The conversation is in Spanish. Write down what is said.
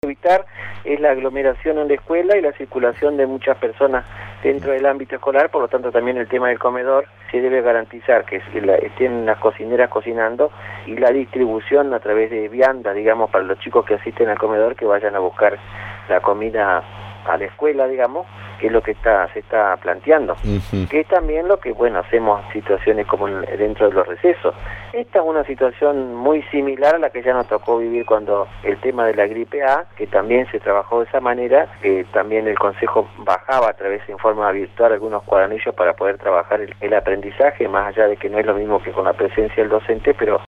evitar es la aglomeración en la escuela y la circulación de muchas personas dentro del ámbito escolar. Por lo tanto, también el tema del comedor se debe garantizar que estén las cocineras cocinando y la distribución a través de viandas, digamos, para los chicos que asisten al comedor, que vayan a buscar la comida a la escuela, digamos, que es lo que se está planteando, que es también lo que, bueno, hacemos situaciones como dentro de los recesos. Esta es una situación muy similar a la que ya nos tocó vivir cuando el tema de la gripe A, que también se trabajó de esa manera, que también el Consejo bajaba a través de forma virtual algunos cuadernillos para poder trabajar el aprendizaje, más allá de que no es lo mismo que con la presencia del docente, pero